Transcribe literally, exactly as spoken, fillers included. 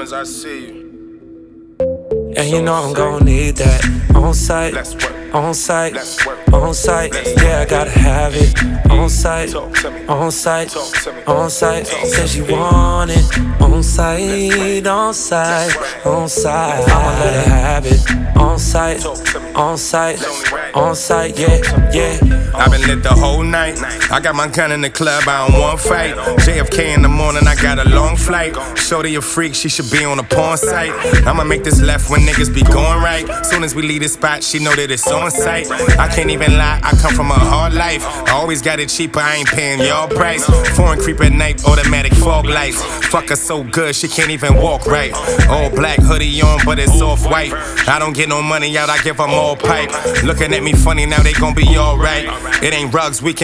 Guns, I see you. And you know I'm gon' need that on site, on site, on site. Yeah, I gotta have it on site, on site, on site. Says you want it on site, on site, on site. I'ma let her have it on site, on site, on site. Yeah, yeah. I've been lit the whole night. I got my gun in the club, I don't want fight. J F K in the morning, I got a long flight. Shorty a freak, she should be on a porn site. I'ma make this left when niggas be going right. Soon as we leave this spot, she know that it's on site. I can't even lie, I come from a hard life. I always got it cheaper, I ain't paying y'all price. Foreign creep at night, automatic fog lights. Fuck her so good, she can't even walk right. All black hoodie on, but it's off white. I don't get no money out, I give them all pipe. Looking at me funny, now they gon' be alright. It ain't rugs, we can